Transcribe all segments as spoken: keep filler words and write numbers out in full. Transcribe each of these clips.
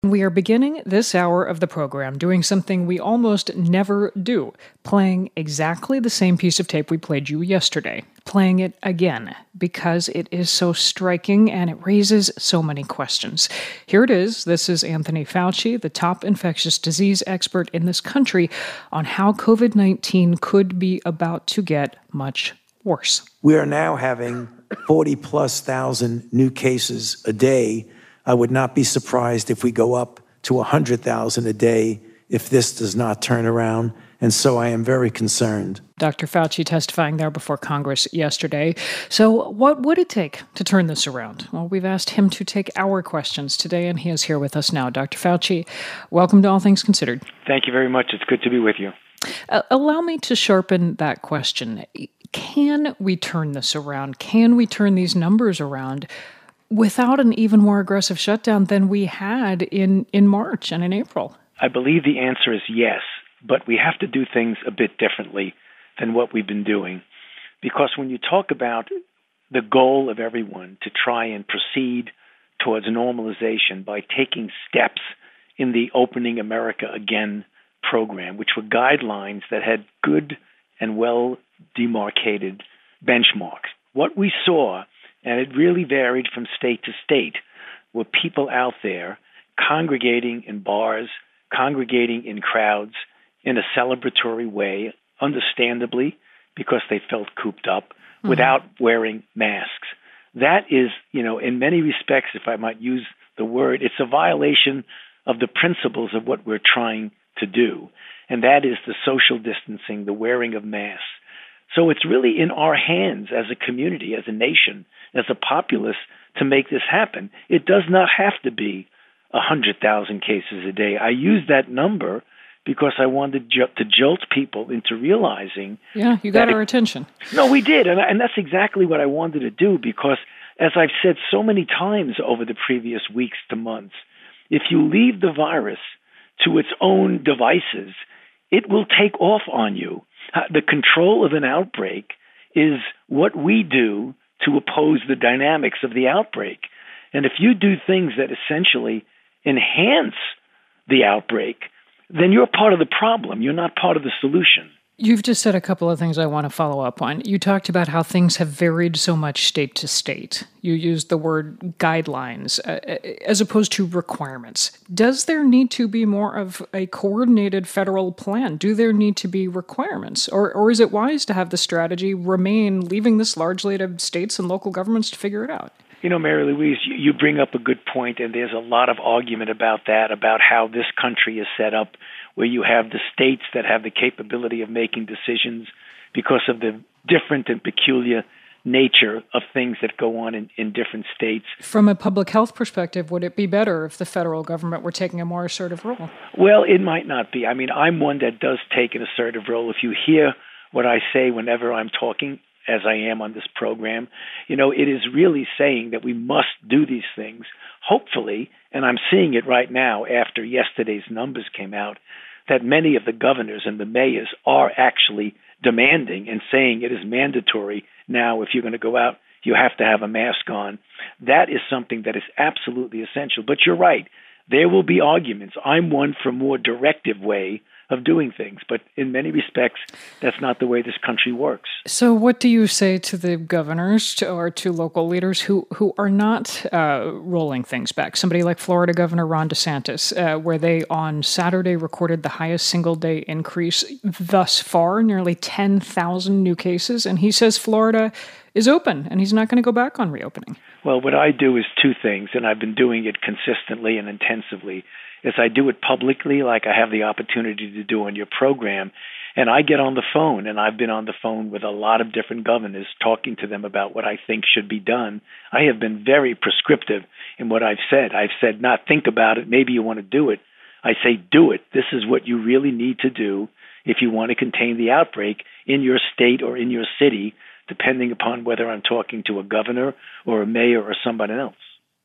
We are beginning this hour of the program doing something we almost never do, playing exactly the same piece of tape we played you yesterday, playing it again, because it is so striking and it raises so many questions. Here it is. This is Anthony Fauci, the top infectious disease expert in this country, on how covid nineteen could be about to get much worse. We are now having forty plus thousand new cases a day. I would not be surprised if we go up to one hundred thousand a day if this does not turn around. And so I am very concerned. Doctor Fauci testifying there before Congress yesterday. So what would it take to turn this around? Well, we've asked him to take our questions today, and he is here with us now. Doctor Fauci, welcome to All Things Considered. Thank you very much. It's good to be with you. Uh, allow me to sharpen that question. Can we turn this around? Can we turn these numbers around without an even more aggressive shutdown than we had in, in March and in April? I believe the answer is yes, but we have to do things a bit differently than what we've been doing. Because when you talk about the goal of everyone to try and proceed towards normalization by taking steps in the Opening America Again program, which were guidelines that had good and well demarcated benchmarks, what we saw, and it really varied from state to state, were people out there congregating in bars, congregating in crowds in a celebratory way, understandably, because they felt cooped up, mm-hmm. without wearing masks. That is, you know, in many respects, if I might use the word, it's a violation of the principles of what we're trying to do, and that is the social distancing, the wearing of masks. So it's really in our hands as a community, as a nation, as a populace to make this happen. It does not have to be one hundred thousand cases a day. I use that number because I wanted to jolt people into realizing. Yeah, you got our it, attention. No, we did. And, and that's exactly what I wanted to do because, as I've said so many times over the previous weeks to months, if you leave the virus to its own devices, it will take off on you. The control of an outbreak is what we do to oppose the dynamics of the outbreak. And if you do things that essentially enhance the outbreak, then you're part of the problem. You're not part of the solution. You've just said a couple of things I want to follow up on. You talked about how things have varied so much state to state. You used the word guidelines uh, as opposed to requirements. Does there need to be more of a coordinated federal plan? Do there need to be requirements? Or, or is it wise to have the strategy remain, leaving this largely to states and local governments to figure it out? You know, Mary Louise, you bring up a good point, and there's a lot of argument about that, about how this country is set up, where you have the states that have the capability of making decisions because of the different and peculiar nature of things that go on in, in different states. From a public health perspective, would it be better if the federal government were taking a more assertive role? Well, it might not be. I mean, I'm one that does take an assertive role. If you hear what I say whenever I'm talking, as I am on this program, you know, it is really saying that we must do these things. Hopefully, and I'm seeing it right now after yesterday's numbers came out, that many of the governors and the mayors are actually demanding and saying it is mandatory now if you're going to go out, you have to have a mask on. That is something that is absolutely essential. But you're right. There will be arguments. I'm one for a more directive way of doing things. But in many respects, that's not the way this country works. So what do you say to the governors to, or to local leaders who, who are not uh, rolling things back? Somebody like Florida Governor Ron DeSantis, uh, where they on Saturday recorded the highest single-day increase thus far, nearly ten thousand new cases. And he says Florida is open and he's not going to go back on reopening. Well, what I do is two things, and I've been doing it consistently and intensively, is I do it publicly, like I have the opportunity to do on your program, and I get on the phone, and I've been on the phone with a lot of different governors talking to them about what I think should be done. I have been very prescriptive in what I've said. I've said, not think about it, maybe you want to do it. I say, do it. This is what you really need to do if you want to contain the outbreak in your state or in your city, depending upon whether I'm talking to a governor or a mayor or somebody else.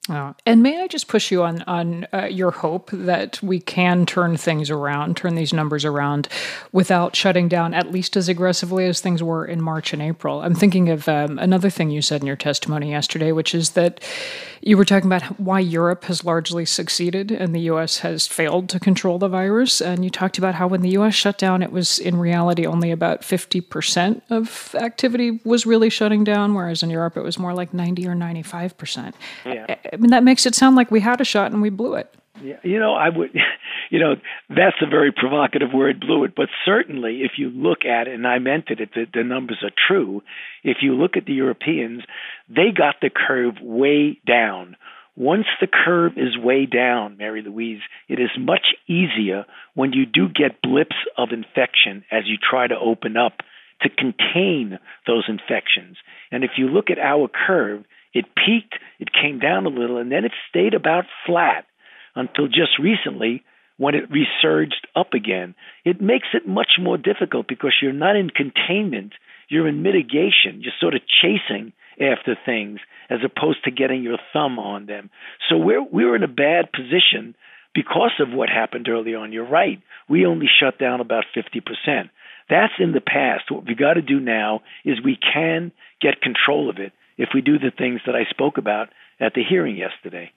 Oh. And may I just push you on on uh, your hope that we can turn things around, turn these numbers around without shutting down at least as aggressively as things were in March and April? I'm thinking of um, another thing you said in your testimony yesterday, which is that you were talking about why Europe has largely succeeded and the U S has failed to control the virus. And you talked about how when the U S shut down, it was in reality only about fifty percent of activity was really shutting down, whereas in Europe it was more like ninety or ninety-five percent. Yeah. I mean, that makes it sound like we had a shot and we blew it. Yeah, you know, I would, you know, that's a very provocative word, blew it. But certainly, if you look at it, and I meant it, the, the numbers are true. If you look at the Europeans, they got the curve way down. Once the curve is way down, Mary Louise, it is much easier when you do get blips of infection as you try to open up to contain those infections. And if you look at our curve, it peaked, it came down a little, and then it stayed about flat until just recently when it resurged up again. It makes it much more difficult because you're not in containment, you're in mitigation. You're sort of chasing after things as opposed to getting your thumb on them. So we're, we're in a bad position because of what happened early on. You're right. We only shut down about fifty percent. That's in the past. What we got to do now is we can get control of it if we do the things that I spoke about at the hearing yesterday.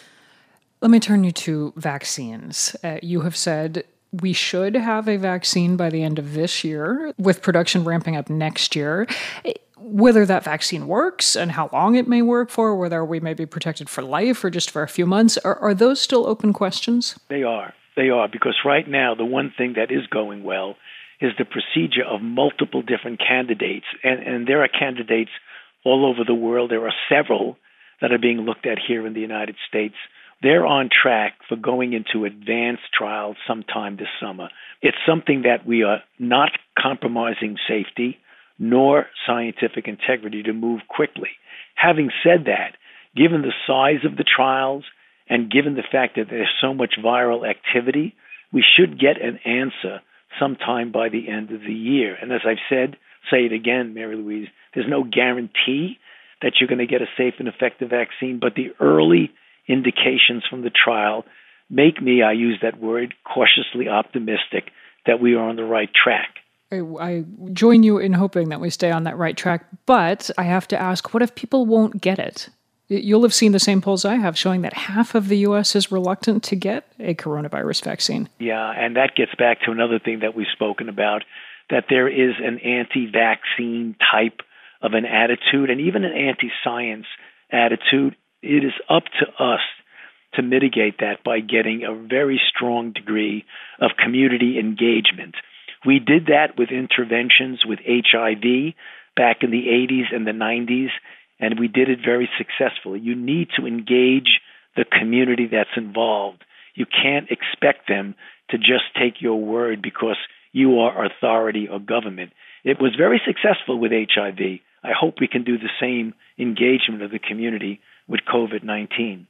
Let me turn you to vaccines. Uh, you have said we should have a vaccine by the end of this year, with production ramping up next year. Whether that vaccine works and how long it may work for, whether we may be protected for life or just for a few months, are, are those still open questions? They are. They are, because right now the one thing that is going well is the procedure of multiple different candidates. And, and there are candidates all over the world. There are several that are being looked at here in the United States. They're on track for going into advanced trials sometime this summer. It's something that we are not compromising safety nor scientific integrity to move quickly. Having said that, given the size of the trials and given the fact that there's so much viral activity, we should get an answer sometime by the end of the year. And as I've said, say it again, Mary Louise, there's no guarantee that you're going to get a safe and effective vaccine, but the early indications from the trial make me, I use that word, cautiously optimistic that we are on the right track. I, I join you in hoping that we stay on that right track, but I have to ask, what if people won't get it? You'll have seen the same polls I have showing that half of the U S is reluctant to get a coronavirus vaccine. Yeah, and that gets back to another thing that we've spoken about, that there is an anti-vaccine type of an attitude and even an anti-science attitude. It is up to us to mitigate that by getting a very strong degree of community engagement. We did that with interventions with H I V back in the eighties and the nineties, and we did it very successfully. You need to engage the community that's involved. You can't expect them to just take your word because you are authority or government. It was very successful with H I V. I hope we can do the same engagement of the community with COVID nineteen.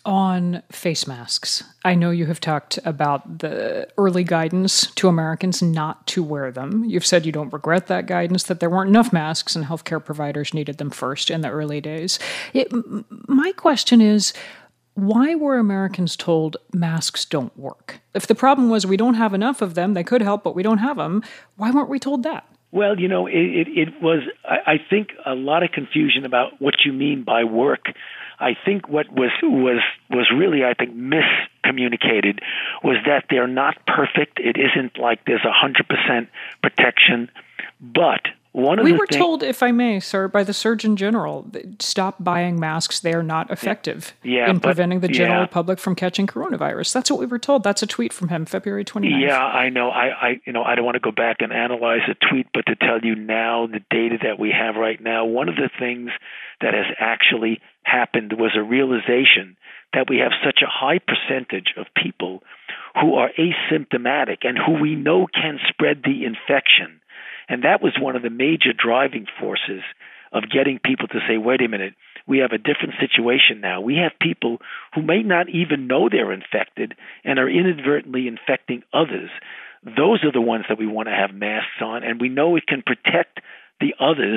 On face masks, I know you have talked about the early guidance to Americans not to wear them. You've said you don't regret that guidance, that there weren't enough masks and healthcare providers needed them first in the early days. It, my question is, why were Americans told masks don't work? If the problem was we don't have enough of them, they could help, but we don't have them, why weren't we told that? Well, you know, it, it, it was, I, I think, a lot of confusion about what you mean by work. I think what was was was really, I think, miscommunicated was that they're not perfect. It isn't like there's one hundred percent protection. But one of we the were things, told, if I may, sir, by the Surgeon General, stop buying masks. They are not effective yeah, in but, preventing the general yeah. public from catching coronavirus. That's what we were told. That's a tweet from him, February twenty-ninth. Yeah, I know. I, I, you know, I don't want to go back and analyze the tweet, but to tell you now, the data that we have right now, one of the things that has actually happened was a realization that we have such a high percentage of people who are asymptomatic and who we know can spread the infection. And that was one of the major driving forces of getting people to say, wait a minute, we have a different situation now. We have people who may not even know they're infected and are inadvertently infecting others. Those are the ones that we want to have masks on, and we know it can protect the others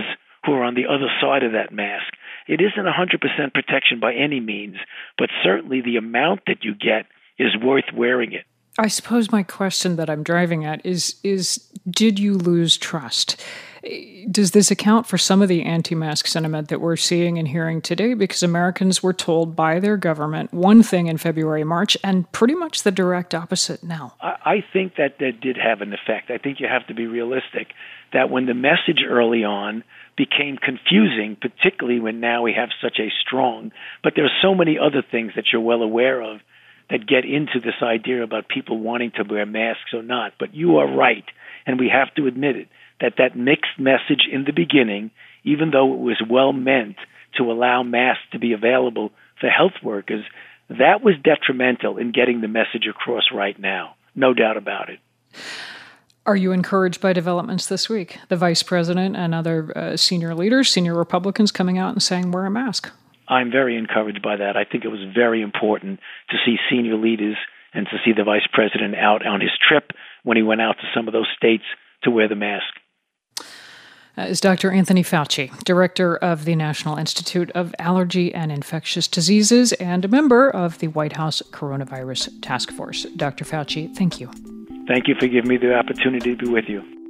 who are on the other side of that mask. It isn't one hundred percent protection by any means, but certainly the amount that you get is worth wearing it. I suppose my question that I'm driving at is, is did you lose trust? Does this account for some of the anti-mask sentiment that we're seeing and hearing today? Because Americans were told by their government one thing in February, March, and pretty much the direct opposite now. I, I think that that did have an effect. I think you have to be realistic that when the message early on became confusing, particularly when now we have such a strong, but there are so many other things that you're well aware of that get into this idea about people wanting to wear masks or not. But you are right, and we have to admit it, that that mixed message in the beginning, even though it was well meant to allow masks to be available for health workers, that was detrimental in getting the message across right now. No doubt about it. Are you encouraged by developments this week? The vice president and other uh, senior leaders, senior Republicans coming out and saying, wear a mask. I'm very encouraged by that. I think it was very important to see senior leaders and to see the vice president out on his trip when he went out to some of those states to wear the mask. Uh, is Doctor Anthony Fauci, director of the National Institute of Allergy and Infectious Diseases and a member of the White House Coronavirus Task Force. Doctor Fauci, thank you. Thank you for giving me the opportunity to be with you.